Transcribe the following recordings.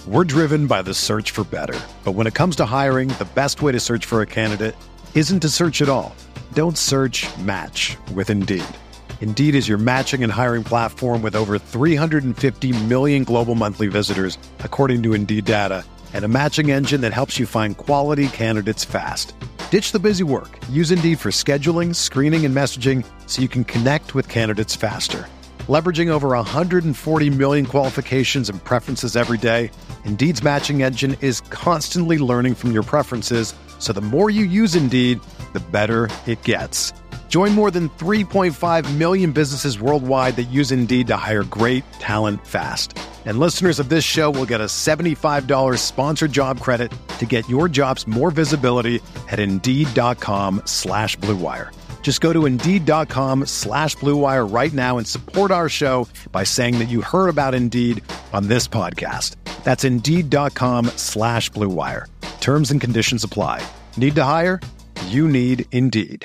We're driven by the search for better. But when it comes to hiring, the best way to search for a candidate isn't to search at all. Don't search, match with Indeed. Indeed is your matching and hiring platform with over 350 million global monthly visitors, according to Indeed data, and a matching engine that helps you find quality candidates fast. Ditch the busy work. Use Indeed for scheduling, screening, and messaging so you can connect with candidates faster. Leveraging over 140 million qualifications and preferences every day, Indeed's matching engine is constantly learning from your preferences, so the more you use Indeed, the better it gets. Join more than 3.5 million businesses worldwide that use Indeed to hire great talent fast. And listeners of this show will get a $75 sponsored job credit to get your jobs more visibility at Indeed.com/Blue Wire. Just go to Indeed.com/Blue Wire right now and support our show by saying that you heard about Indeed on this podcast. That's Indeed.com/Blue Wire. Terms and conditions apply. Need to hire? You need Indeed.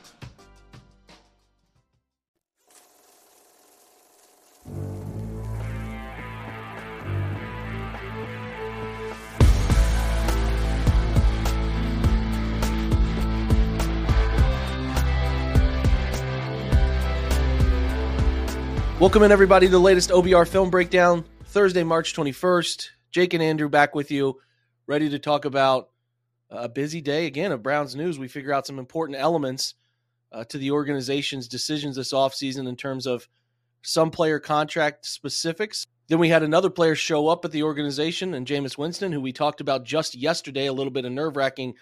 Welcome in, everybody, to the latest OBR Film Breakdown, Thursday, March 21st. Jake and Andrew back with you, ready to talk about a busy day, again, of Browns news. We figure out some important elements to the organization's decisions this offseason in terms of some player contract specifics. Then we had another player show up at the organization, and Jameis Winston, who we talked about just yesterday, a little bit of nerve-wracking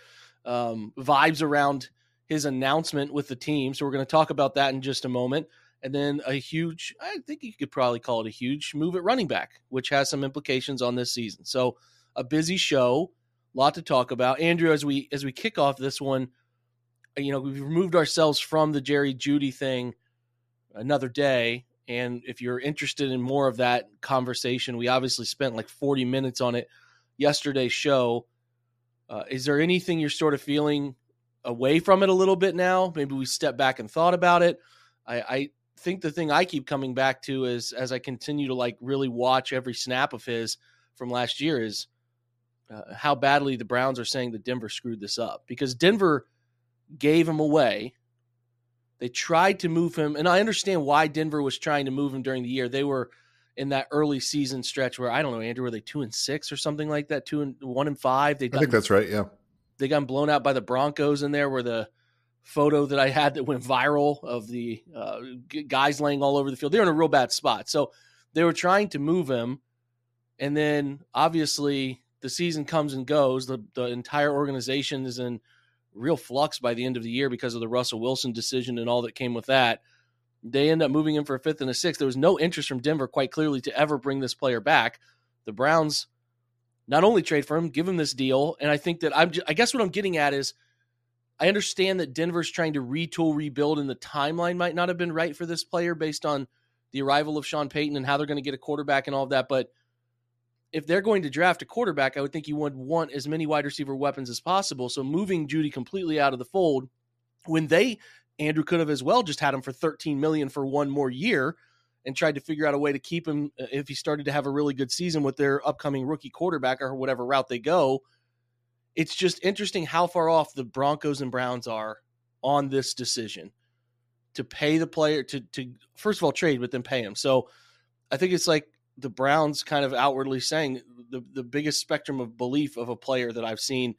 vibes around his announcement with the team. So we're going to talk about that in just a moment. And then a huge, I think you could probably call it a huge move at running back, which has some implications on this season. So a busy show, a lot to talk about. Andrew, as we kick off this one, we've removed ourselves from the Jerry Jeudy thing another day. And if you're interested in more of that conversation, we obviously spent like 40 minutes on it yesterday's show. Is there anything you're sort of feeling away from it a little bit now? Maybe we stepped back and thought about it. I think the thing I keep coming back to is, as I continue to like really watch every snap of his from last year, is how badly the Browns are saying that Denver screwed this up, because Denver gave him away. They tried to move him, and I understand why Denver was trying to move him during the year. They were in that early season stretch where, I don't know, Andrew, were they 2-6 or something like that? 1-5. I think that's right. Yeah. They got blown out by the Broncos in there, where the photo that I had that went viral of the guys laying all over the field. They're in a real bad spot. So they were trying to move him. And then obviously the season comes and goes. The entire organization is in real flux by the end of the year because of the Russell Wilson decision and all that came with that. They end up moving him for a 5th and a 6th. There was no interest from Denver, quite clearly, to ever bring this player back. The Browns not only trade for him, give him this deal. And I think that I guess what I'm getting at is, I understand that Denver's trying to retool, rebuild, and the timeline might not have been right for this player based on the arrival of Sean Payton and how they're going to get a quarterback and all of that. But if they're going to draft a quarterback, I would think you would want as many wide receiver weapons as possible. So moving Jeudy completely out of the fold, when Andrew could have as well just had him for $13 million for one more year and tried to figure out a way to keep him if he started to have a really good season with their upcoming rookie quarterback or whatever route they go. It's just interesting how far off the Broncos and Browns are on this decision to pay the player, to first of all trade, but then pay him. So I think it's like the Browns kind of outwardly saying the biggest spectrum of belief of a player that I've seen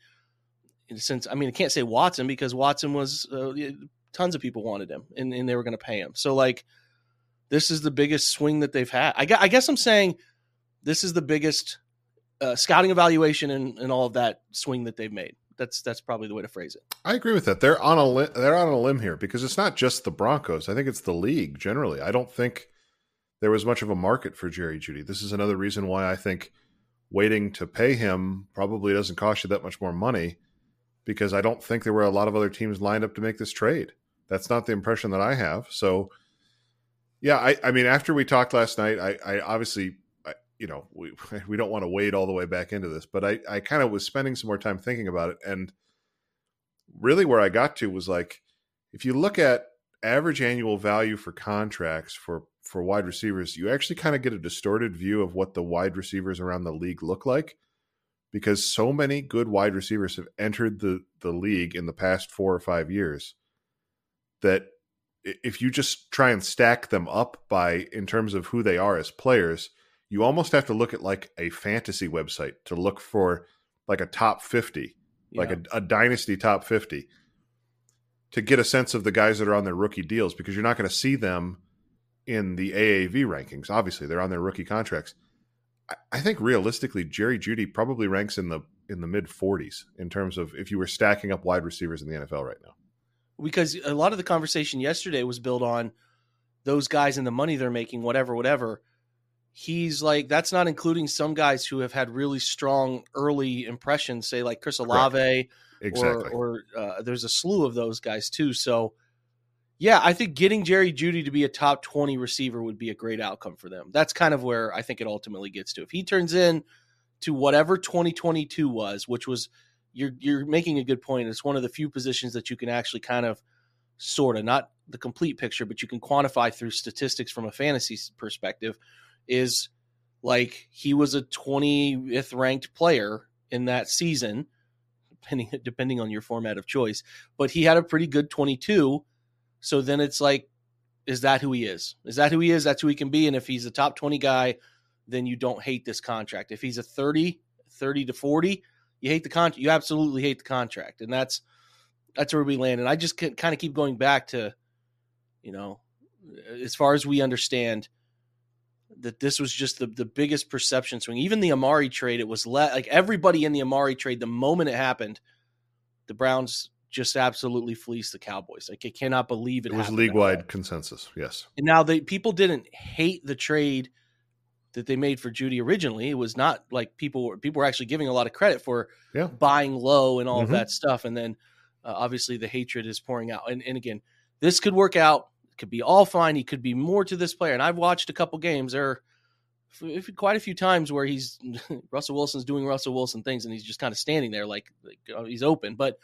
since, I can't say Watson, because Watson was, tons of people wanted him and they were going to pay him. So like, this is the biggest swing that they've had. I guess I'm saying this is the biggest scouting evaluation and all of that swing that they've made. That's probably the way to phrase it. I agree with that. They're on a limb here, because it's not just the Broncos. I think it's the league generally. I don't think there was much of a market for Jerry Jeudy. This is another reason why I think waiting to pay him probably doesn't cost you that much more money, because I don't think there were a lot of other teams lined up to make this trade. That's not the impression that I have. So yeah, I mean, after we talked last night, I obviously, we don't want to wade all the way back into this, but I kind of was spending some more time thinking about it. And really where I got to was like, if you look at average annual value for contracts for wide receivers, you actually kind of get a distorted view of what the wide receivers around the league look like, because so many good wide receivers have entered the league in the past 4 or 5 years that if you just try and stack them up in terms of who they are as players, you almost have to look at like a fantasy website to look for like a top 50, like a dynasty top 50, to get a sense of the guys that are on their rookie deals, because you're not going to see them in the AAV rankings. Obviously, they're on their rookie contracts. I think realistically, Jerry Jeudy probably ranks in the mid 40s in terms of if you were stacking up wide receivers in the NFL right now. Because a lot of the conversation yesterday was built on those guys and the money they're making, whatever. He's like, that's not including some guys who have had really strong early impressions, say like Chris Olave, exactly, or there's a slew of those guys too. So yeah, I think getting Jerry Jeudy to be a top 20 receiver would be a great outcome for them. That's kind of where I think it ultimately gets to. If he turns in to whatever 2022 was, which was, you're making a good point. It's one of the few positions that you can actually kind of sort of, not the complete picture, but you can quantify through statistics from a fantasy perspective, is like he was a 20th ranked player in that season, depending on your format of choice, but he had a pretty good 22. So then it's like, is that who he is? Is that who he is? That's who he can be. And if he's a top 20 guy, then you don't hate this contract. If he's a 30 to 40, you hate the contract. You absolutely hate the contract. And that's where we land. And I just kind of keep going back to, as far as we understand, that this was just the biggest perception swing. Even the Amari trade, it was like everybody in the Amari trade, the moment it happened, the Browns just absolutely fleeced the Cowboys. Like, I cannot believe it. It was league-wide consensus, yes. And now people didn't hate the trade that they made for Jeudy originally. It was not like people were actually giving a lot of credit for buying low and all of that stuff. And then obviously the hatred is pouring out. And again, this could work out. It could be all fine. He could be more to this player. And I've watched a couple games. There are quite a few times where Russell Wilson's doing Russell Wilson things and he's just kind of standing there like he's open. But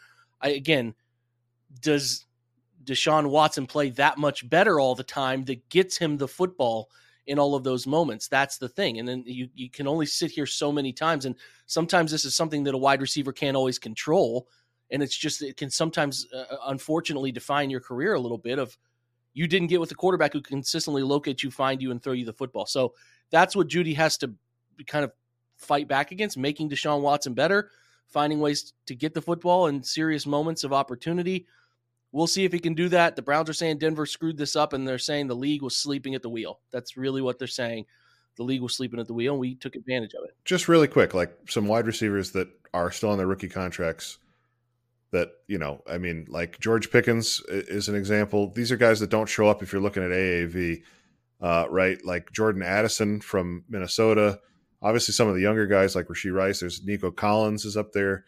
does Deshaun Watson play that much better all the time that gets him the football in all of those moments? That's the thing. And then you can only sit here so many times. And sometimes this is something that a wide receiver can't always control. And it can sometimes, unfortunately, define your career a little bit of you didn't get with a quarterback who consistently locate you, find you, and throw you the football. So that's what Jeudy has to kind of fight back against, making Deshaun Watson better, finding ways to get the football in serious moments of opportunity. We'll see if he can do that. The Browns are saying Denver screwed this up, and they're saying the league was sleeping at the wheel. That's really what they're saying. The league was sleeping at the wheel, and we took advantage of it. Just really quick, like some wide receivers that are still on their rookie contracts that, like George Pickens is an example. These are guys that don't show up if you're looking at AAV, right? Like Jordan Addison from Minnesota. Obviously, some of the younger guys like Rashee Rice. There's Nico Collins is up there.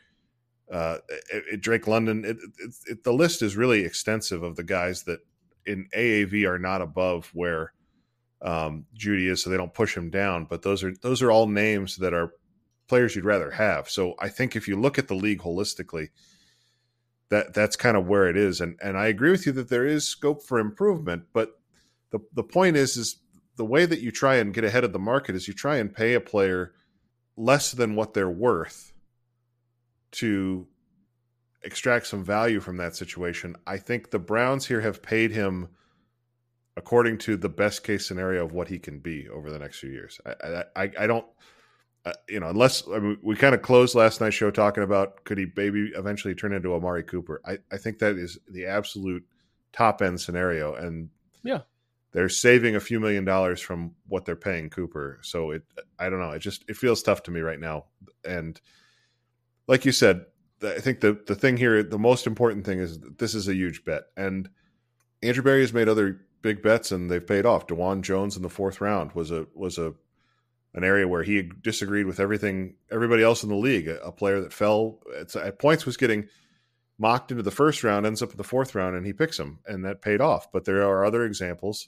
Drake London. The list is really extensive of the guys that in AAV are not above where Jeudy is, so they don't push him down. But those are all names that are players you'd rather have. So I think if you look at the league holistically, that's kind of where it is. And I agree with you that there is scope for improvement. But the point is the way that you try and get ahead of the market is you try and pay a player less than what they're worth to extract some value from that situation. I think the Browns here have paid him according to the best case scenario of what he can be over the next few years. I don't, unless we kind of closed last night's show talking about could he maybe eventually turn into Amari Cooper. I think that is the absolute top end scenario, and they're saving a few $1 million from what they're paying Cooper. So I don't know. It feels tough to me right now. And like you said, I think the thing here, the most important thing is this is a huge bet. And Andrew Berry has made other big bets and they've paid off. DeJuan Jones in the 4th round was an area where he disagreed with everybody else in the league. A player that fell at points was getting mocked into the 1st round, ends up in the 4th round, and he picks him, and that paid off. But there are other examples.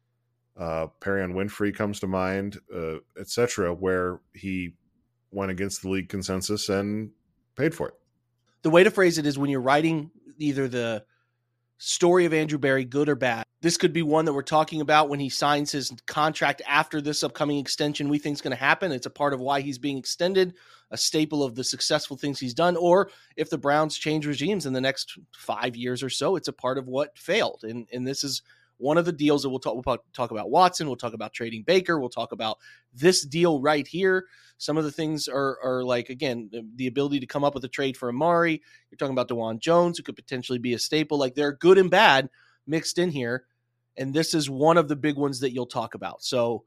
Perion Winfrey comes to mind, etc., where he went against the league consensus and paid for it. The way to phrase it is when you're writing either the story of Andrew Berry, good or bad. This could be one that we're talking about when he signs his contract after this upcoming extension we think is going to happen. It's a part of why he's being extended, a staple of the successful things he's done. Or if the Browns change regimes in the next 5 years or so, it's a part of what failed. And this is one of the deals that we'll talk about Watson. We'll talk about trading Baker. We'll talk about this deal right here. Some of the things are like, again, the ability to come up with a trade for Amari. You're talking about DeJuan Jones, who could potentially be a staple. Like, they're good and bad mixed in here. And this is one of the big ones that you'll talk about. So,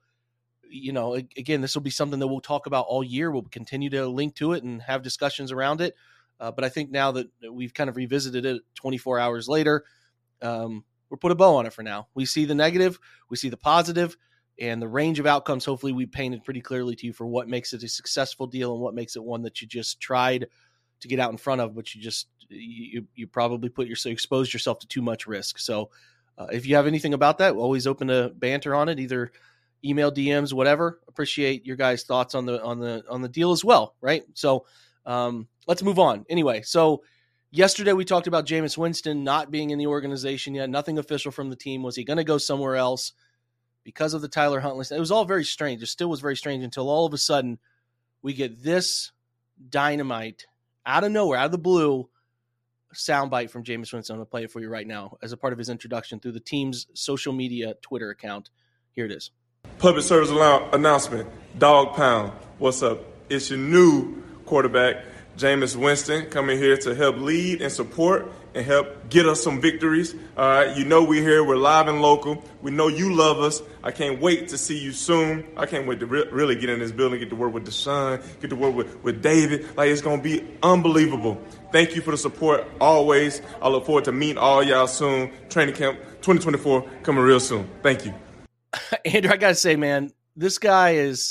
again, this will be something that we'll talk about all year. We'll continue to link to it and have discussions around it. But I think now that we've kind of revisited it 24 hours later, we'll put a bow on it for now. We see the negative, we see the positive, and the range of outcomes. Hopefully we painted pretty clearly to you for what makes it a successful deal and what makes it one that you just tried to get out in front of, but you probably exposed yourself to too much risk. So if you have anything about that, always open to banter on it, either email, DMs, whatever. Appreciate your guys' thoughts on the deal as well, right? So let's move on. Anyway, so yesterday we talked about Jameis Winston not being in the organization yet, nothing official from the team. Was he going to go somewhere else because of the Tyler Huntley? It was all very strange. It still was very strange until all of a sudden we get this dynamite out of nowhere, out of the blue, soundbite from Jameis Winston. I'm going to play it for you right now as a part of his introduction through the team's social media Twitter account. Here it is. Public service announcement. Dog Pound. What's up? It's your new quarterback, Jameis Winston, coming here to help lead and support and help get us some victories. All right, we're here. We're live and local. We know you love us. I can't wait to see you soon. I can't wait to really get in this building, get to work with Deshaun, get to work with David. Like, it's going to be unbelievable. Thank you for the support always. I look forward to meeting all y'all soon. Training camp 2024 coming real soon. Thank you. Andrew, I got to say, man, this guy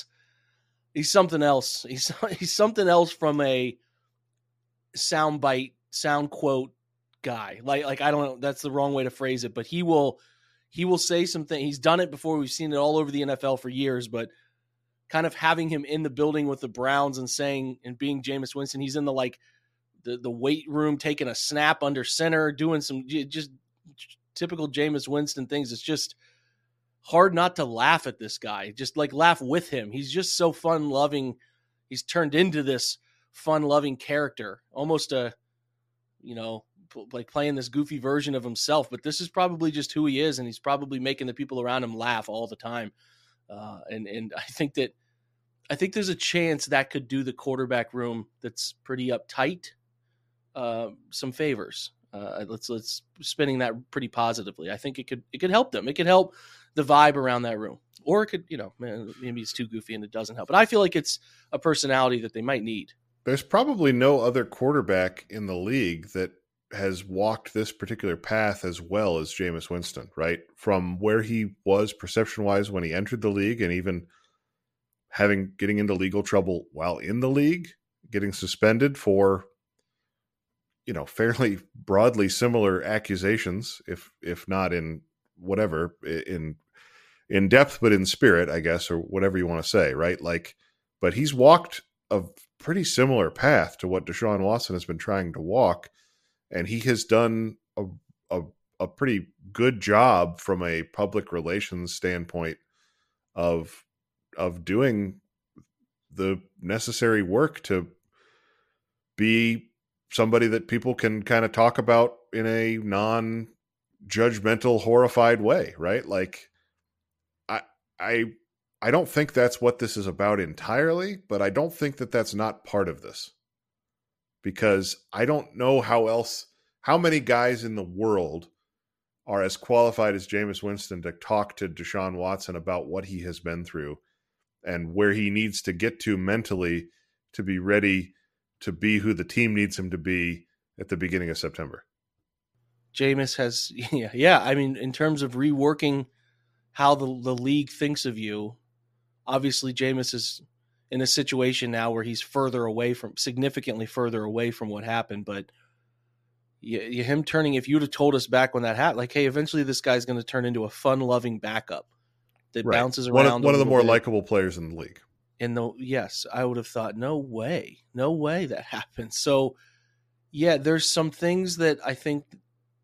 he's something else. He's something else from a soundbite, sound quote guy. Like I don't know, that's the wrong way to phrase it, but he will say something. He's done it before. We've seen it all over the NFL for years, but kind of having him in the building with the Browns and saying, and being Jameis Winston, he's in the weight room, taking a snap under center, doing some just typical Jameis Winston things. It's just hard not to laugh at this guy, just like laugh with him. He's just so fun loving. He's turned into this fun loving character, almost like playing this goofy version of himself, but this is probably just who he is. And he's probably making the people around him laugh all the time. And I think there's a chance that could do the quarterback room that's pretty uptight some favors. Let's spinning that pretty positively. I think it could help them. It could help the vibe around that room, or it could, maybe it's too goofy and it doesn't help, but I feel like it's a personality that they might need. There's probably no other quarterback in the league that has walked this particular path as well as Jameis Winston, right? From where he was perception-wise when he entered the league, and even getting into legal trouble while in the league, getting suspended for, fairly broadly similar accusations, if not in whatever, in depth, but in spirit, I guess, or whatever you want to say, right? But he's walked a pretty similar path to what Deshaun Watson has been trying to walk. And he has done a pretty good job from a public relations standpoint of doing the necessary work to be somebody that people can kind of talk about in a non-judgmental, horrified way, right? Like, I don't think that's what this is about entirely, but I don't think that that's not part of this. Because I don't know how many guys in the world are as qualified as Jameis Winston to talk to Deshaun Watson about what he has been through and where he needs to get to mentally to be ready to be who the team needs him to be at the beginning of September. Jameis has, I mean, in terms of reworking how the league thinks of you, obviously Jameis is in a situation now where he's significantly further away from what happened. But him turning, if you'd have told us back when that happened, like, hey, eventually this guy's going to turn into a fun-loving backup that bounces around. One of the more likable players in the league. Yes, I would have thought, no way that happens. So, yeah, there's some things that I think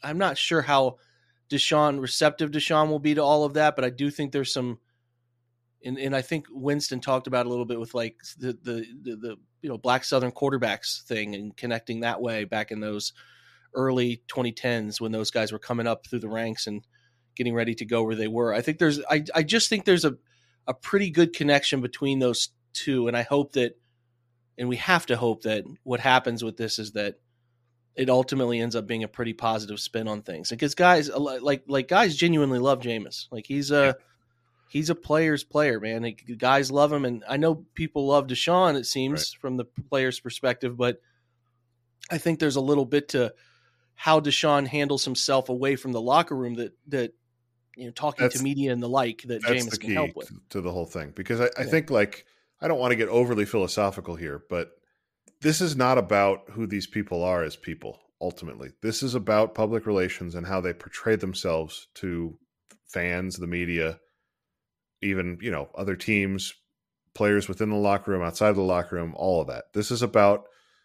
I'm not sure how receptive Deshaun will be to all of that, but I do think there's some, and I think Winston talked about it a little bit with like the Black Southern quarterbacks thing and connecting that way back in those early 2010s when those guys were coming up through the ranks and getting ready to go where they were. I think I just think there's a pretty good connection between those two. And I hope that, and we have to hope that what happens with this is that it ultimately ends up being a pretty positive spin on things. Because guys like guys genuinely love Jameis. Like he's a player's player, man. Like, guys love him. And I know people love Deshaun, it seems, from the player's perspective, but I think there's a little bit to how Deshaun handles himself away from the locker room that talking to media and the like that Jameis can help with. To the whole thing. Because I think, like, I don't want to get overly philosophical here, but this is not about who these people are as people, ultimately. This is about public relations and how they portray themselves to fans, the media, even, other teams, players within the locker room, outside of the locker room, all of that. This is about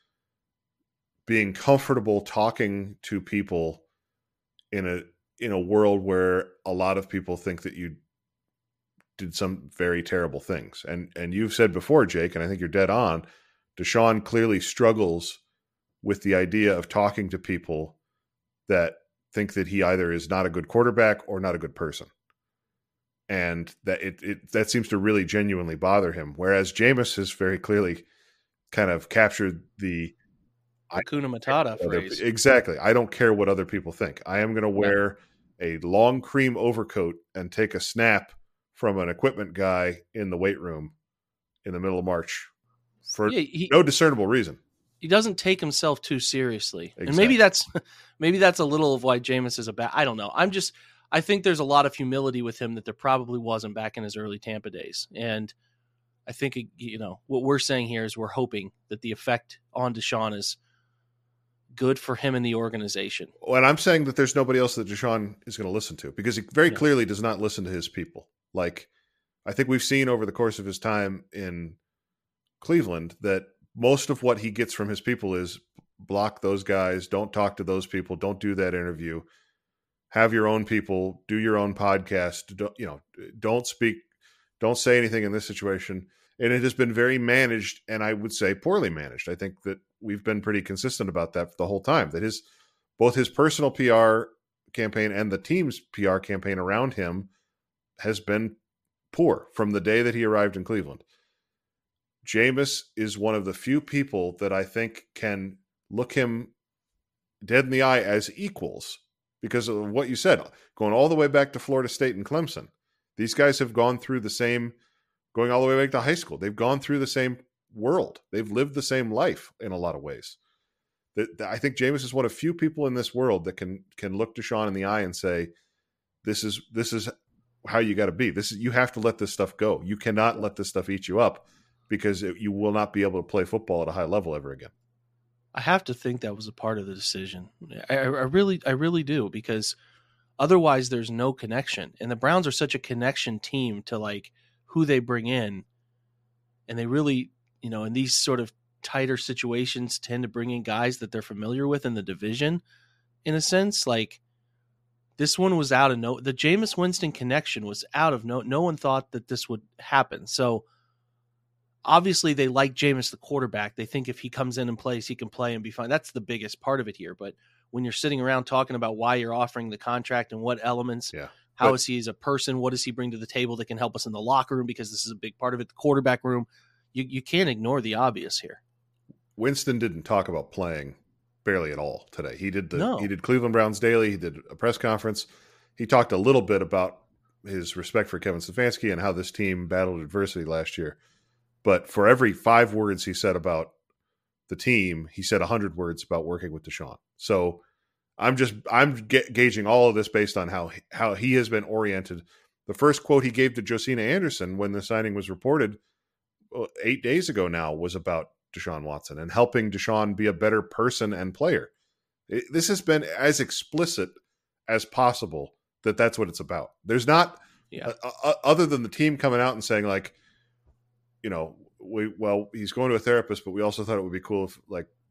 being comfortable talking to people in a world where a lot of people think that you did some very terrible things. And you've said before, Jake, and I think you're dead on, Deshaun clearly struggles with the idea of talking to people that think that he either is not a good quarterback or not a good person. And that that seems to really genuinely bother him. Whereas Jameis has very clearly kind of captured the Hakuna Matata phrase. Exactly. I don't care what other people think. I am going to wear a long cream overcoat and take a snap from an equipment guy in the weight room in the middle of March for no discernible reason. He doesn't take himself too seriously. Exactly. And maybe that's a little of why Jameis is I don't know. I think there's a lot of humility with him that there probably wasn't back in his early Tampa days. And I think, what we're saying here is we're hoping that the effect on Deshaun is good for him and the organization. Well, and I'm saying that there's nobody else that Deshaun is going to listen to because he very clearly does not listen to his people. Like, I think we've seen over the course of his time in Cleveland that most of what he gets from his people is block those guys, don't talk to those people, don't do that interview, have your own people, do your own podcast, don't speak, don't say anything in this situation. And it has been very managed, and I would say poorly managed. I think that we've been pretty consistent about that the whole time, that both his personal PR campaign and the team's PR campaign around him has been poor from the day that he arrived in Cleveland. Jameis is one of the few people that I think can look him dead in the eye as equals because of what you said, going all the way back to Florida State and Clemson. These guys have gone through the same, going all the way back to high school. They've gone through the same world. They've lived the same life in a lot of ways. I think Jameis is one of few people in this world that can look Deshaun in the eye and say, this is how you got to be. You have to let this stuff go. You cannot let this stuff eat you up because you will not be able to play football at a high level ever again. I have to think that was a part of the decision. I really do, because otherwise there's no connection. And the Browns are such a connection team to like who they bring in. And they really, in these sort of tighter situations tend to bring in guys that they're familiar with in the division in a sense. Like this one was out of the Jameis Winston connection was out of no one thought that this would happen. So obviously they like Jameis, the quarterback. They think if he comes in and plays, he can play and be fine. That's the biggest part of it here. But when you're sitting around talking about why you're offering the contract and what elements, how is he as a person? What does he bring to the table that can help us in the locker room? Because this is a big part of it. The quarterback room, you can't ignore the obvious here. Winston didn't talk about playing barely at all today. He did Cleveland Browns Daily. He did a press conference. He talked a little bit about his respect for Kevin Stefanski and how this team battled adversity last year. But for every 5 words he said about the team, he said 100 words about working with Deshaun. So I'm gauging all of this based on how he has been oriented. The first quote he gave to Josina Anderson when the signing was reported 8 days ago now was about Deshaun Watson and helping Deshaun be a better person and player. This has been as explicit as possible that that's what it's about. There's not, other than the team coming out and saying like, he's going to a therapist, but we also thought it would be cool if like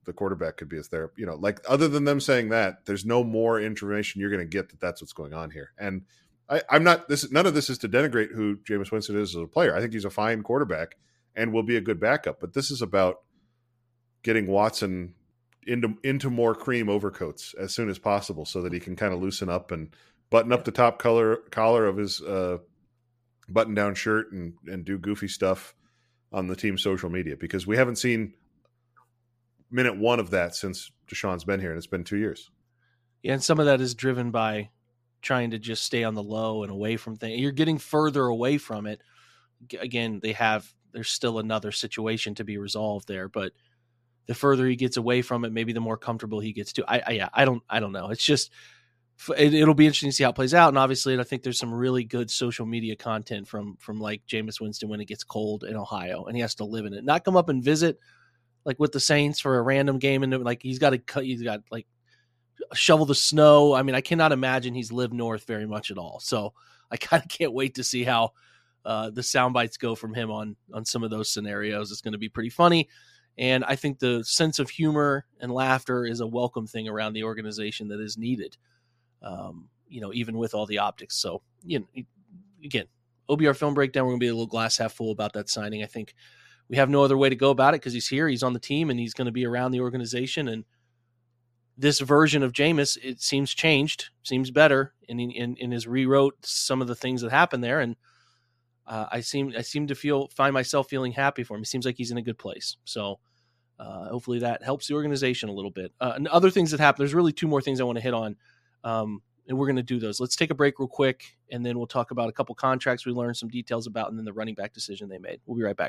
the quarterback could be his therapist. You know, like other than them saying that, there's no more information you're going to get that that's what's going on here. And I'm not this. None of this is to denigrate who Jameis Winston is as a player. I think he's a fine quarterback and will be a good backup. But this is about getting Watson into more cream overcoats as soon as possible, so that he can kind of loosen up and button up the top collar of his button-down shirt and do goofy stuff on the team's social media, because we haven't seen minute one of that since Deshaun's been here, and it's been 2 years. Yeah, and some of that is driven by trying to just stay on the low and away from things. You're getting further away from it. Again, there's still another situation to be resolved there, but the further he gets away from it, maybe the more comfortable he gets to. I don't know. It's just, it'll be interesting to see how it plays out. And obviously, I think there's some really good social media content from like Jameis Winston when it gets cold in Ohio and he has to live in it, not come up and visit like with the Saints for a random game. And like, he's got like shovel the snow. I mean, I cannot imagine he's lived north very much at all. So I kind of can't wait to see how the sound bites go from him on some of those scenarios. It's going to be pretty funny. And I think the sense of humor and laughter is a welcome thing around the organization that is needed, even with all the optics. So, again, OBR film breakdown, we're going to be a little glass half full about that signing. I think we have no other way to go about it because he's here, he's on the team, and he's going to be around the organization. And this version of Jameis, it seems changed, seems better, and in his rewrote some of the things that happened there. And I seem to find myself feeling happy for him. It seems like he's in a good place. So hopefully that helps the organization a little bit. And other things that happen, there's really two more things I want to hit on. And we're going to do those. Let's take a break real quick, and then we'll talk about a couple contracts we learned some details about, and then the running back decision they made. We'll be right back.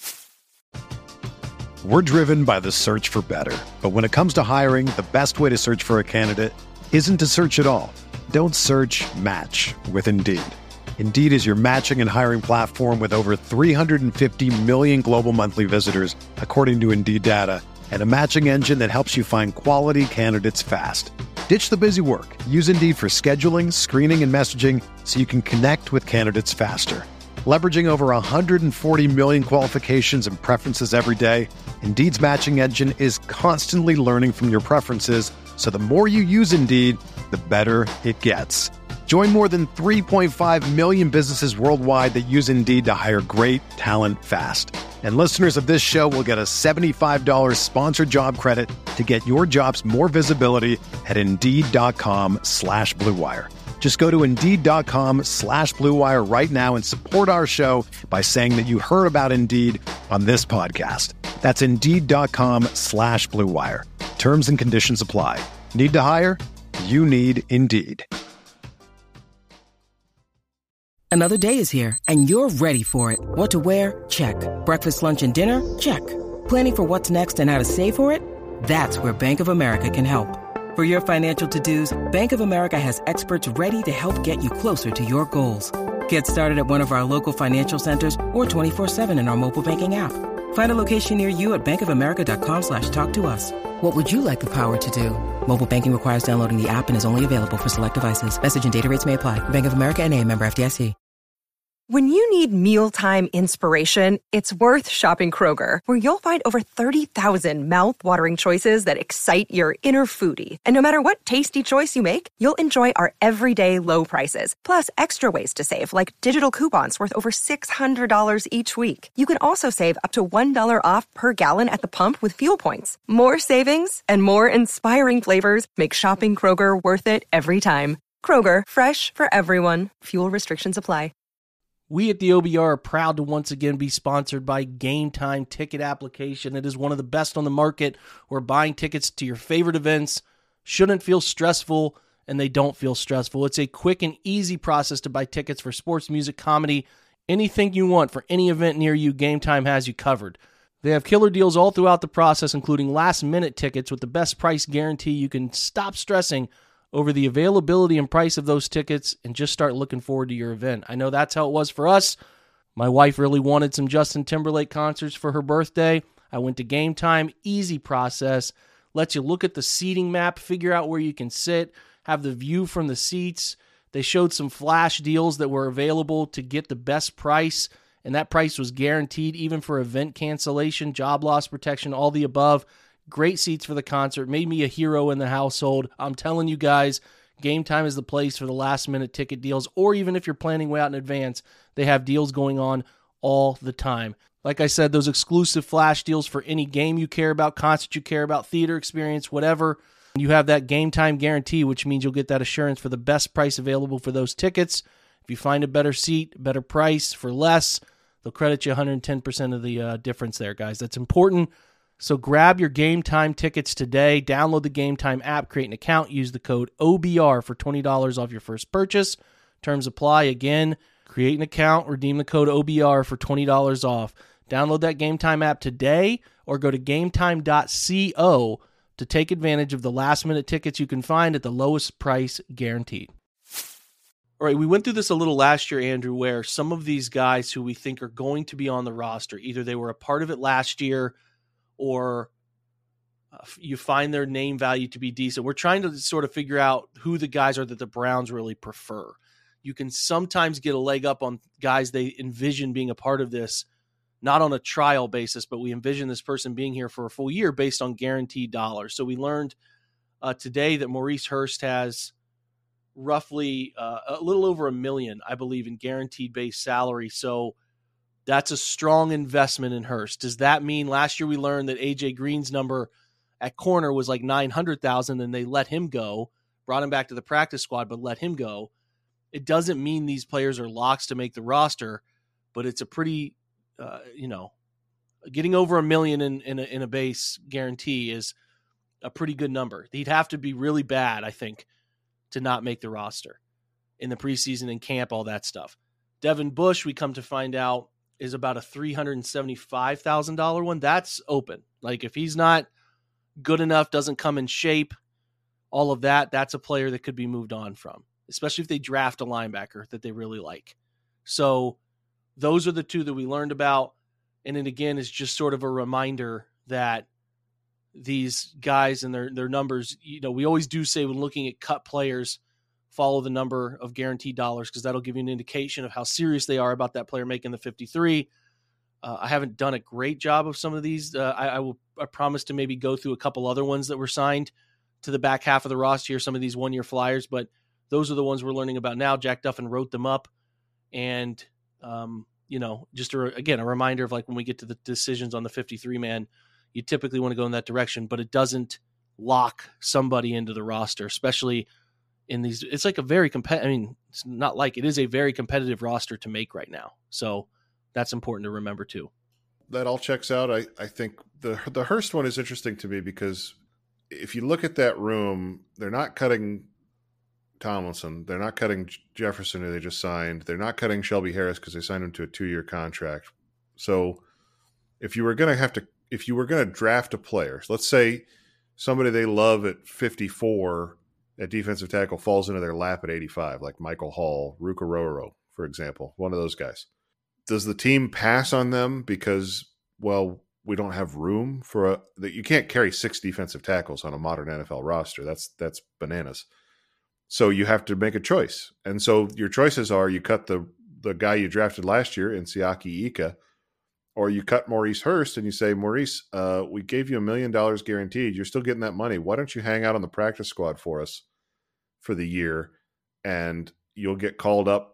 We're driven by the search for better. But when it comes to hiring, the best way to search for a candidate isn't to search at all. Don't search, match with Indeed. Indeed is your matching and hiring platform with over 350 million global monthly visitors, according to Indeed data, and a matching engine that helps you find quality candidates fast. Ditch the busy work. Use Indeed for scheduling, screening, and messaging so you can connect with candidates faster. Leveraging over 140 million qualifications and preferences every day, Indeed's matching engine is constantly learning from your preferences, so the more you use Indeed, the better it gets. Join more than 3.5 million businesses worldwide that use Indeed to hire great talent fast. And listeners of this show will get a $75 sponsored job credit to get your jobs more visibility at Indeed.com/Blue Wire. Just go to Indeed.com/Blue Wire right now and support our show by saying that you heard about Indeed on this podcast. That's Indeed.com/Blue Wire. Terms and conditions apply. Need to hire? You need Indeed. Another day is here, and you're ready for it. What to wear? Check. Breakfast, lunch, and dinner? Check. Planning for what's next and how to save for it? That's where Bank of America can help. For your financial to-dos, Bank of America has experts ready to help get you closer to your goals. Get started at one of our local financial centers or 24/7 in our mobile banking app. Find a location near you at bankofamerica.com/talktous. What would you like the power to do? Mobile banking requires downloading the app and is only available for select devices. Message and data rates may apply. Bank of America NA, member FDIC. When you need mealtime inspiration, it's worth shopping Kroger, where you'll find over 30,000 mouth-watering choices that excite your inner foodie. And no matter what tasty choice you make, you'll enjoy our everyday low prices, plus extra ways to save, like digital coupons worth over $600 each week. You can also save up to $1 off per gallon at the pump with fuel points. More savings and more inspiring flavors make shopping Kroger worth it every time. Kroger, fresh for everyone. Fuel restrictions apply. We at the OBR are proud to once again be sponsored by Game Time Ticket Application. It is one of the best on the market, where buying tickets to your favorite events shouldn't feel stressful, and they don't feel stressful. It's a quick and easy process to buy tickets for sports, music, comedy, anything you want for any event near you. Game Time has you covered. They have killer deals all throughout the process, including last-minute tickets with the best price guarantee. You can stop stressing over the availability and price of those tickets and just start looking forward to your event. I know that's how it was for us. My wife really wanted some Justin Timberlake concerts for her birthday. I went to Game Time. Easy process. Lets you look at the seating map, figure out where you can sit, have the view from the seats. They showed some flash deals that were available to get the best price, and that price was guaranteed even for event cancellation, job loss protection, all the above. great seats for the concert, made me a hero in the household. I'm telling you guys, Game Time is the place for the last-minute ticket deals, or even if you're planning way out in advance, they have deals going on all the time. Like I said, those exclusive flash deals for any game you care about, concert you care about, theater experience, whatever. You have that Game Time guarantee, which means you'll get that assurance for the best price available for those tickets. If you find a better seat, better price for less, they'll credit you 110% of the difference there, guys. That's important. So grab your Game Time tickets today. Download the Game Time app, create an account, use the code OBR for $20 off your first purchase. Terms apply. Again, create an account, redeem the code OBR for $20 off. Download that Game Time app today or go to gametime.co to take advantage of the last-minute tickets you can find at the lowest price guaranteed. All right, we went through this a little last year, Andrew, where some of these guys who we think are going to be on the roster, either they were a part of it last year or you find their name value to be decent. We're trying to sort of figure out who the guys are that the Browns really prefer. You can sometimes get a leg up on guys they envision being a part of this, not on a trial basis, but we envision this person being here for a full year based on guaranteed dollars. So we learned today that Maurice Hurst has roughly a little over $1 million, I believe, in guaranteed base salary. So that's a strong investment in Hurst. Does that mean last year we learned that AJ Green's number at corner was like $900,000 and they let him go, brought him back to the practice squad, but let him go? It doesn't mean these players are locks to make the roster, but it's a pretty, getting over $1 million in a base guarantee is a pretty good number. He'd have to be really bad, I think, to not make the roster in the preseason and camp, all that stuff. Devin Bush, we come to find out, is about a $375,000 one. That's open. Like if he's not good enough, doesn't come in shape, all of that, that's a player that could be moved on from, especially if they draft a linebacker that they really like. So those are the two that we learned about. And then again, it's just sort of a reminder that these guys and their numbers, we always do say when looking at cut players, follow the number of guaranteed dollars because that'll give you an indication of how serious they are about that player making the 53. I haven't done a great job of some of these. I promise to maybe go through a couple other ones that were signed to the back half of the roster here, some of these one-year flyers, but those are the ones we're learning about now. Jack Duffin wrote them up. And, just a reminder of like when we get to the decisions on the 53-man, you typically want to go in that direction, but it doesn't lock somebody into the roster, especially in these. It's like a very it's not like it is a very competitive roster to make right now. So that's important to remember too. That all checks out. I think the Hurst one is interesting to me because if you look at that room, they're not cutting Tomlinson. They're not cutting Jefferson, who they just signed. They're not cutting Shelby Harris because they signed him to a 2-year contract. So if you were going to draft a player, let's say somebody they love at 54 at defensive tackle falls into their lap at 85, like Michael Hall, Ruka Roro, for example, one of those guys. Does the team pass on them because, we don't have room for that? You can't carry 6 defensive tackles on a modern NFL roster. That's bananas. So you have to make a choice. And so your choices are you cut the guy you drafted last year in Siaki Ika, or you cut Maurice Hurst and you say, Maurice, we gave you $1 million guaranteed. You're still getting that money. Why don't you hang out on the practice squad for us for the year, and you'll get called up,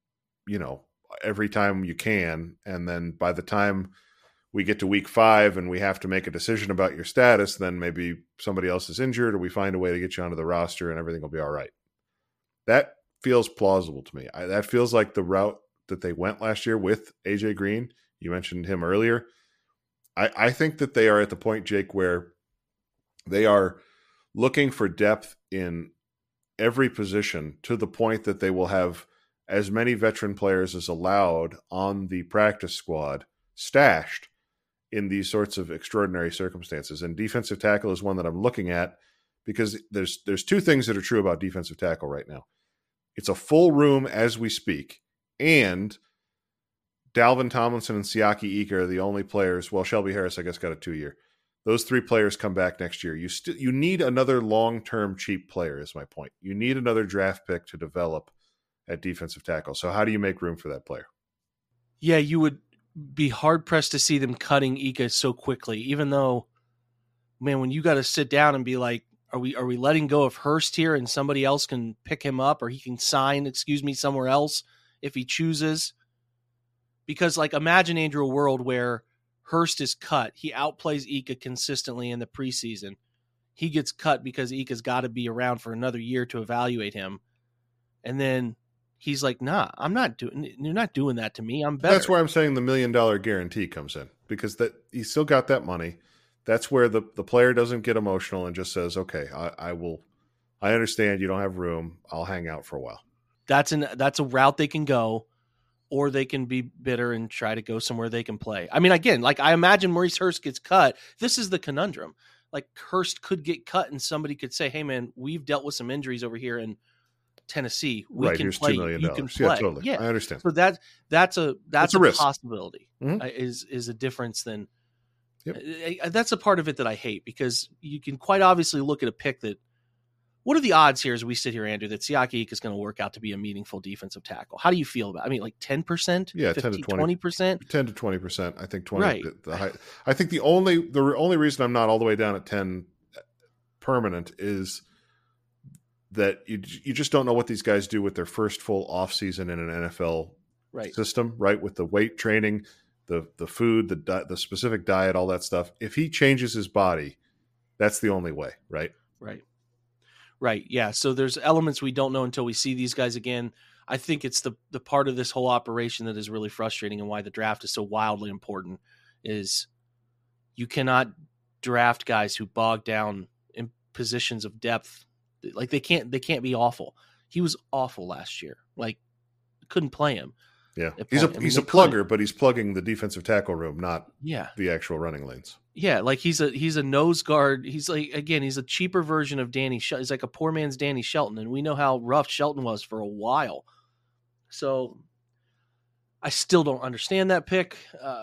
every time you can. And then by the time we get to week 5 and we have to make a decision about your status, then maybe somebody else is injured or we find a way to get you onto the roster and everything will be all right. That feels plausible to me. That feels like the route that they went last year with AJ Green. You mentioned him earlier. I think that they are at the point, Jake, where they are looking for depth in every position to the point that they will have as many veteran players as allowed on the practice squad stashed in these sorts of extraordinary circumstances. And defensive tackle is one that I'm looking at because there's 2 things that are true about defensive tackle right now. It's a full room as we speak, and Dalvin Tomlinson and Siaki Ika are the only players. Well, Shelby Harris, I guess, got a 2-year. Those 3 players come back next year. You need another long-term cheap player is my point. You need another draft pick to develop at defensive tackle. So how do you make room for that player? Yeah, you would be hard-pressed to see them cutting Ika so quickly, even though man, when you got to sit down and be like, are we letting go of Hurst here and somebody else can pick him up, or he can sign, somewhere else if he chooses? Because like, imagine, Andrew, a world where Hurst is cut. He outplays Ika consistently in the preseason. He gets cut because Ika's got to be around for another year to evaluate him. And then he's like, nah, you're not doing that to me. I'm better. That's where I'm saying the $1 million guarantee comes in, because that he's still got that money. That's where the player doesn't get emotional and just says, okay, I understand you don't have room. I'll hang out for a while. That's a route they can go, or they can be bitter and try to go somewhere they can play. I mean, again, like, I imagine Maurice Hurst gets cut. This is the conundrum. Like, Hurst could get cut and somebody could say, hey man, we've dealt with some injuries over here in Tennessee. We can here's play. $2 million. You can play. Yeah, totally. Yeah. I understand. So that's a risk. possibility. Mm-hmm. Is a difference than. Yep. That's a part of it that I hate, because you can quite obviously look at a pick that. What are the odds here as we sit here, Andrew, that Siaki Ika is going to work out to be a meaningful defensive tackle? How do you feel about it? I mean, like 10%? Yeah, 10 to 20%. 20%? 10 to 20%. I think 20. Right. I think the only reason I'm not all the way down at 10 permanent is that you just don't know what these guys do with their first full offseason in an NFL system, right? With the weight training, the food, the specific diet, all that stuff. If he changes his body, that's the only way, right? Right. Yeah. So there's elements we don't know until we see these guys again. I think it's the part of this whole operation that is really frustrating, and why the draft is so wildly important is you cannot draft guys who bog down in positions of depth. Like, they can't be awful. He was awful last year. Like, couldn't play him. Yeah. He's a plugger, but he's plugging the defensive tackle room, not the actual running lanes. Yeah, like he's a nose guard. He's like, again, he's a cheaper version of Danny Shelton. He's like a poor man's Danny Shelton, and we know how rough Shelton was for a while. So I still don't understand that pick.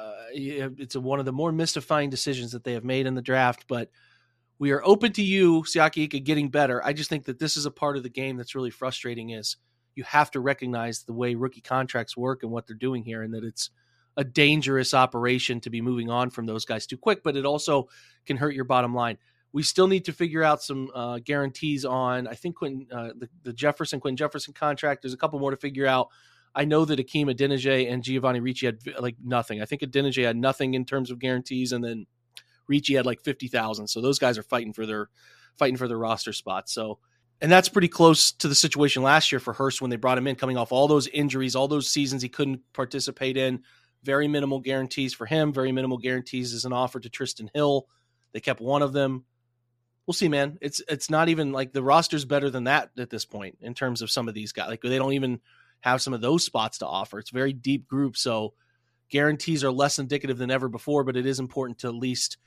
It's one of the more mystifying decisions that they have made in the draft, but we are open to you, Siaki Ika, getting better. I just think that this is a part of the game that's really frustrating, is you have to recognize the way rookie contracts work and what they're doing here, and that it's a dangerous operation to be moving on from those guys too quick, but it also can hurt your bottom line. We still need to figure out some guarantees on, I think, the Quentin Jefferson contract. There's a couple more to figure out. I know that Akeem Adeniji and Giovanni Ricci had like nothing. I think Adeniji had nothing in terms of guarantees, and then Ricci had like 50,000. So those guys are fighting for their roster spots. So, and that's pretty close to the situation last year for Hurst when they brought him in, coming off all those injuries, all those seasons he couldn't participate in. Very minimal guarantees for him. Very minimal guarantees as an offer to Tristan Hill. They kept one of them. We'll see, man. It's not even like the roster's better than that at this point in terms of some of these guys. Like, they don't even have some of those spots to offer. It's a very deep group, so guarantees are less indicative than ever before. But it is important to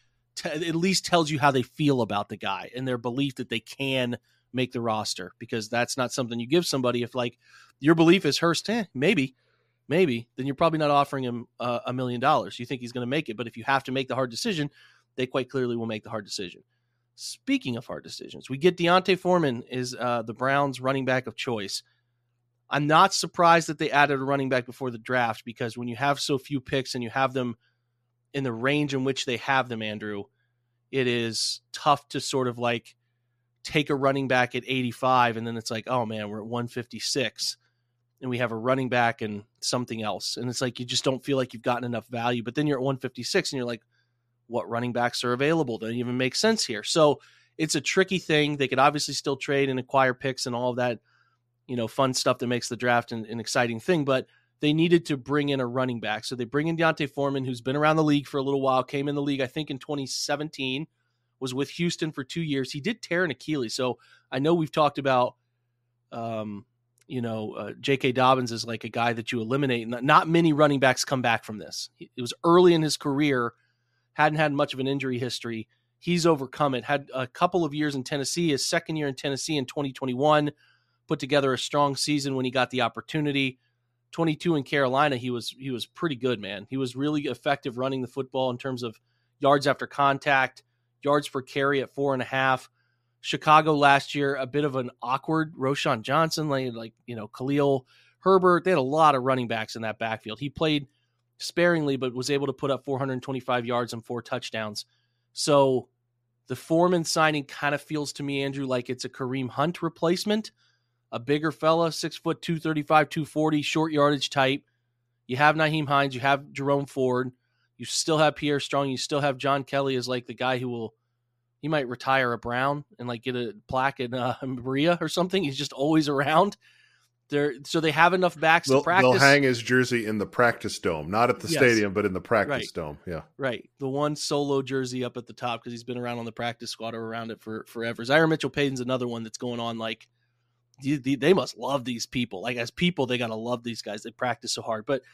at least tells you how they feel about the guy and their belief that they can make the roster, because that's not something you give somebody. If like your belief is Hurst, maybe, then you're probably not offering him $1 million. You think he's going to make it, but if you have to make the hard decision, they quite clearly will make the hard decision. Speaking of hard decisions, we get D'Onta Foreman is the Browns' running back of choice. I'm not surprised that they added a running back before the draft, because when you have so few picks and you have them in the range in which they have them, Andrew, it is tough to sort of like take a running back at 85 and then it's like, oh man, we're at 156 and we have a running back and something else. And it's like, you just don't feel like you've gotten enough value, but then you're at 156 and you're like, what running backs are available? Doesn't even make sense here. So it's a tricky thing. They could obviously still trade and acquire picks and all of that, fun stuff that makes the draft an exciting thing, but they needed to bring in a running back. So they bring in D'Onta Foreman, who's been around the league for a little while, came in the league, I think in 2017, was with Houston for 2 years. He did tear an Achilles. So I know we've talked about, J.K. Dobbins is like a guy that you eliminate. Not many running backs come back from this. It was early in his career, hadn't had much of an injury history. He's overcome it, had a couple of years in Tennessee, his second year in Tennessee in 2021, put together a strong season when he got the opportunity. 22 in Carolina, he was pretty good, man. He was really effective running the football in terms of yards after contact, yards per carry at 4.5. Chicago last year, a bit of an awkward Roschon Johnson, Khalil Herbert. They had a lot of running backs in that backfield. He played sparingly, but was able to put up 425 yards and 4 touchdowns. So The Foreman signing kind of feels to me, Andrew, like it's a Kareem Hunt replacement, a bigger fella, 6 foot, 235, 240, short yardage type. You have Nyheim Hines, you have Jerome Ford, you still have Pierre Strong, you still have John Kelly as like the guy he might retire a Brown and like get a plaque in Maria or something. He's just always around. So they have enough backs to practice. They'll hang his jersey in the practice dome, not at the stadium, but in the practice dome. Yeah, right. The one solo jersey up at the top because he's been around on the practice squad or around it for forever. Zaire Mitchell-Payton's another one that's going on. Like they must love these people. Like as people, they gotta love these guys. They practice so hard. But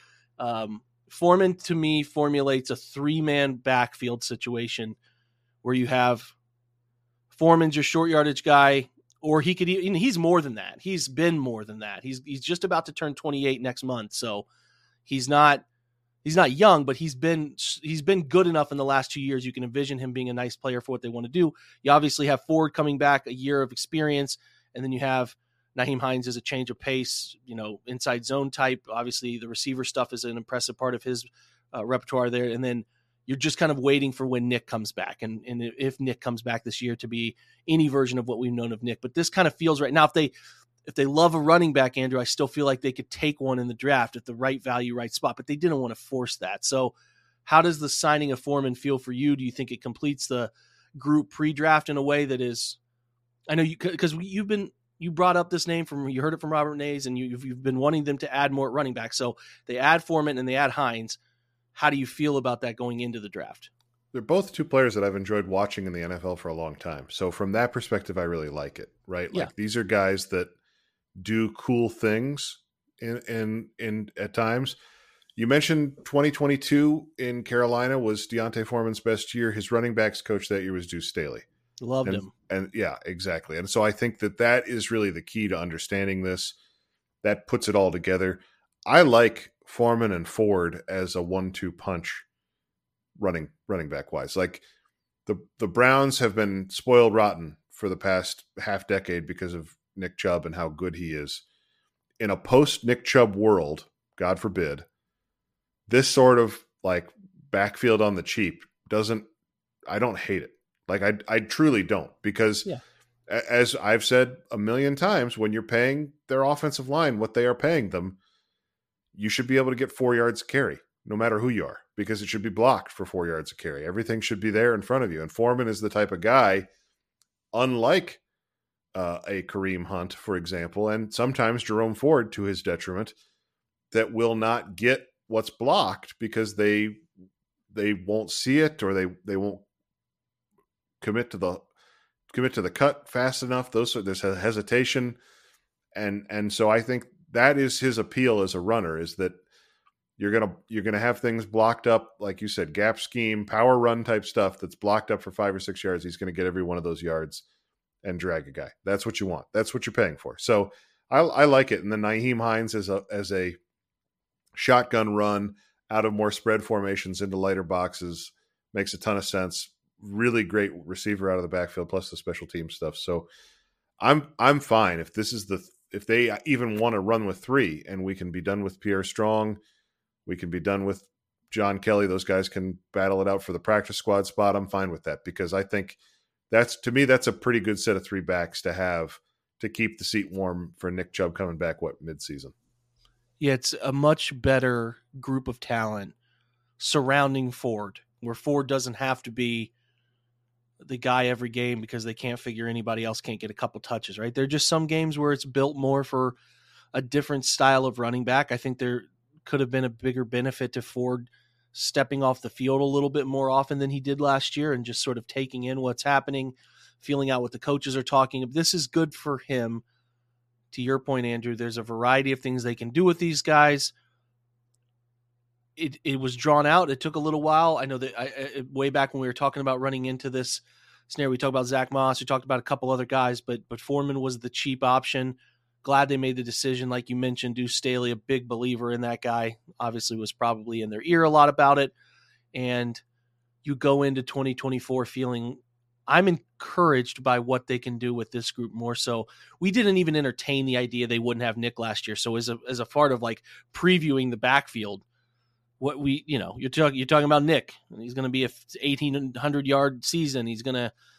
Foreman to me formulates a 3-man backfield situation where you have Foreman's your short yardage guy. Or he could, he's more than that. He's been more than that. He's just about to turn 28 next month. So he's not young, but he's been good enough in the last 2 years. You can envision him being a nice player for what they want to do. You obviously have Ford coming back, a year of experience. And then you have Nyheim Hines as a change of pace, inside zone type. Obviously the receiver stuff is an impressive part of his repertoire there. And then you're just kind of waiting for when Nick comes back. And if Nick comes back this year to be any version of what we've known of Nick. But this kind of feels right now, if they love a running back, Andrew, I still feel like they could take one in the draft at the right value, right spot, but they didn't want to force that. So how does the signing of Foreman feel for you? Do you think it completes the group pre-draft in a way that is, I know because you brought up this name you heard it from Robert Nays and you've been wanting them to add more running backs. So they add Foreman and they add Hines. How do you feel about that going into the draft? They're both two players that I've enjoyed watching in the NFL for a long time. So from that perspective, I really like it, right? Yeah. Like these are guys that do cool things in at times. You mentioned 2022 in Carolina was Deontay Foreman's best year. His running backs coach that year was Deuce Staley. Loved him. And yeah, exactly. And so I think that is really the key to understanding this. That puts it all together. I like Foreman and Ford as a 1-2 punch running back wise. Like the Browns have been spoiled rotten for the past half decade because of Nick Chubb and how good he is. In a post Nick Chubb world, God forbid, this sort of like backfield on the cheap I don't hate it. Like I truly don't, because as I've said a million times, when you're paying their offensive line what they are paying them, you should be able to get 4 yards of carry, no matter who you are, because it should be blocked for 4 yards of carry. Everything should be there in front of you. And Foreman is the type of guy, unlike a Kareem Hunt, for example, and sometimes Jerome Ford to his detriment, that will not get what's blocked because they won't see it, or they won't commit to the cut fast enough. There's a hesitation. And so I think that is his appeal as a runner, is that you're gonna have things blocked up, like you said, gap scheme, power run type stuff that's blocked up for 5 or 6 yards. He's going to get every one of those yards and drag a guy. That's what you want. That's what you're paying for. So I like it. And then Nyheim Hines as a shotgun run out of more spread formations into lighter boxes makes a ton of sense. Really great receiver out of the backfield, plus the special team stuff. So I'm fine if they even want to run with 3, and we can be done with Pierre Strong, we can be done with John Kelly. Those guys can battle it out for the practice squad spot. I'm fine with that, because I think that's a pretty good set of 3 backs to have to keep the seat warm for Nick Chubb coming back, mid-season. Yeah, it's a much better group of talent surrounding Ford, where Ford doesn't have to be the guy every game because they can't figure anybody else can't get a couple touches, right? There are just some games where it's built more for a different style of running back. I think there could have been a bigger benefit to Ford stepping off the field a little bit more often than he did last year, and just sort of taking in what's happening, feeling out what the coaches are talking about. This is good for him. To your point, Andrew, there's a variety of things they can do with these guys. It was drawn out. It took a little while. I know that way back when we were talking about running into this scenario, we talked about Zach Moss, we talked about a couple other guys, but Foreman was the cheap option. Glad they made the decision. Like you mentioned, Deuce Staley, a big believer in that guy, obviously was probably in their ear a lot about it. And you go into 2024 feeling, I'm encouraged by what they can do with this group more so. We didn't even entertain the idea they wouldn't have Nick last year. So as a part of like previewing the backfield, what you're talking about Nick, he's going to be a 1,800 yard season. He's going to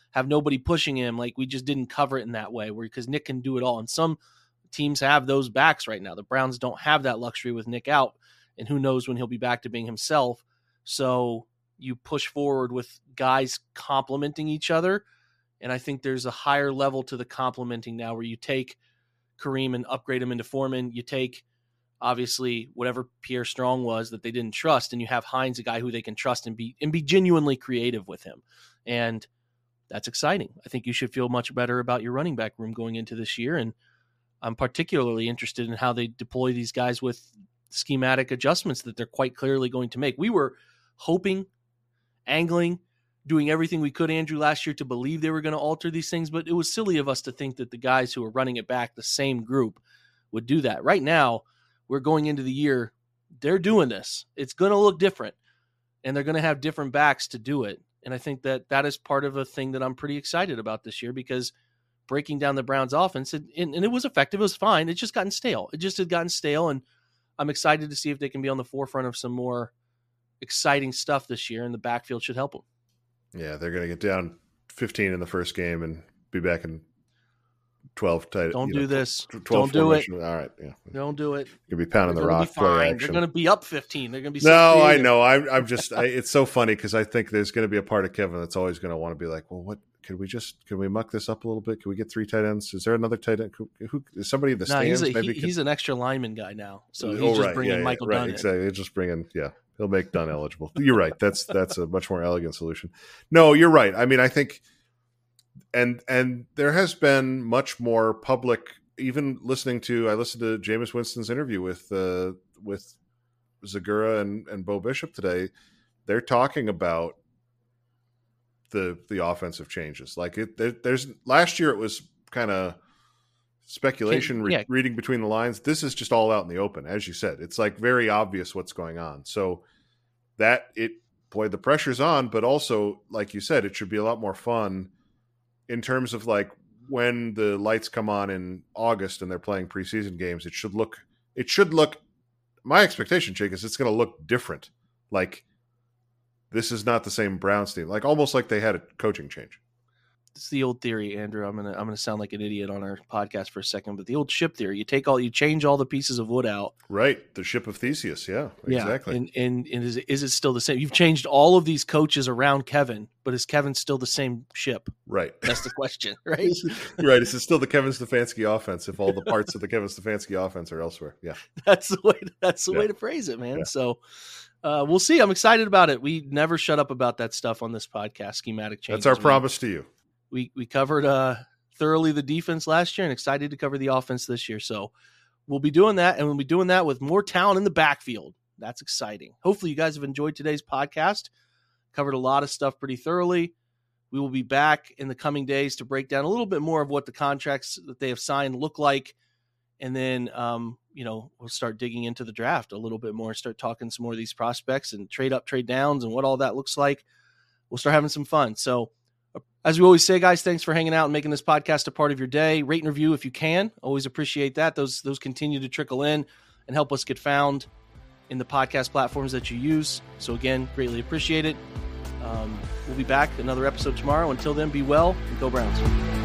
have nobody pushing him. Like, we just didn't cover it in that way, because Nick can do it all. And some teams have those backs right now. The Browns don't have that luxury with Nick out, and who knows when he'll be back to being himself. So you push forward with guys complementing each other. And I think there's a higher level to the complementing now, where you take Kareem and upgrade him into Foreman. You take, obviously, whatever Pierre Strong was that they didn't trust, and you have Hines, a guy who they can trust and be genuinely creative with him. And that's exciting. I think you should feel much better about your running back room going into this year. And I'm particularly interested in how they deploy these guys with schematic adjustments that they're quite clearly going to make. We were hoping, angling, doing everything we could, Andrew, last year to believe they were going to alter these things, but it was silly of us to think that the guys who are running it back, the same group, would do that. Right now, we're going into the year, they're doing this. It's going to look different, and they're going to have different backs to do it. And I think that that is part of a thing that I'm pretty excited about this year, because breaking down the Browns offense, and it was effective, it was fine. It's just gotten stale. It just had gotten stale, and I'm excited to see if they can be on the forefront of some more exciting stuff this year, and the backfield should help them. Yeah, they're going to get down 15 in the first game and be back in 12 tight. Don't do this. 12 Don't do it. All right, yeah. Don't do it. You're going to be pounding the rock. They're going to be up 15. They're going to be No, I know. I'm just it's so funny, because I think there's going to be a part of Kevin that's always going to want to be like, well, what can we muck this up a little bit? Can we get 3 tight ends? Is there another tight end? Who is somebody in the stands? He's an extra lineman guy now. So he's just bringing Michael Dunn in. Exactly. He'll just bring in, he'll make Dunn eligible. You're right. That's a much more elegant solution. No, you're right. I mean, I think, and there has been much more public, even I listened to Jameis Winston's interview with Zagura and Bo Bishop today. They're talking about the offensive changes. Like there's last year it was kind of speculation, reading between the lines. This is just all out in the open, as you said. It's like very obvious what's going on. So the pressure's on, but also, like you said, it should be a lot more fun in terms of like when the lights come on in August and they're playing preseason games. It should look. My expectation, Jake, is it's going to look different. Like, this is not the same Browns team. Like, almost like they had a coaching change. It's the old theory, Andrew. I'm gonna sound like an idiot on our podcast for a second, but the old ship theory: you change all the pieces of wood out. Right, the ship of Theseus. Yeah, exactly. And is it still the same? You've changed all of these coaches around Kevin, but is Kevin still the same ship? Right. That's the question, right? Right. Is it still the Kevin Stefanski offense if all the parts of the Kevin Stefanski offense are elsewhere? Yeah, that's the way to phrase it, man. Yeah. So. We'll see. I'm excited about it. We never shut up about that stuff on this podcast, schematic changes. That's our promise to you. We covered thoroughly the defense last year, and excited to cover the offense this year. So we'll be doing that, and we'll be doing that with more talent in the backfield. That's exciting. Hopefully you guys have enjoyed today's podcast. Covered a lot of stuff pretty thoroughly. We will be back in the coming days to break down a little bit more of what the contracts that they have signed look like. And then, we'll start digging into the draft a little bit more, start talking some more of these prospects and trade up, trade downs, and what all that looks like. We'll start having some fun. So as we always say, guys, thanks for hanging out and making this podcast a part of your day. Rate and review if you can. Always appreciate that. Those continue to trickle in and help us get found in the podcast platforms that you use. So again, greatly appreciate it. We'll be back another episode tomorrow. Until then, be well and go Browns.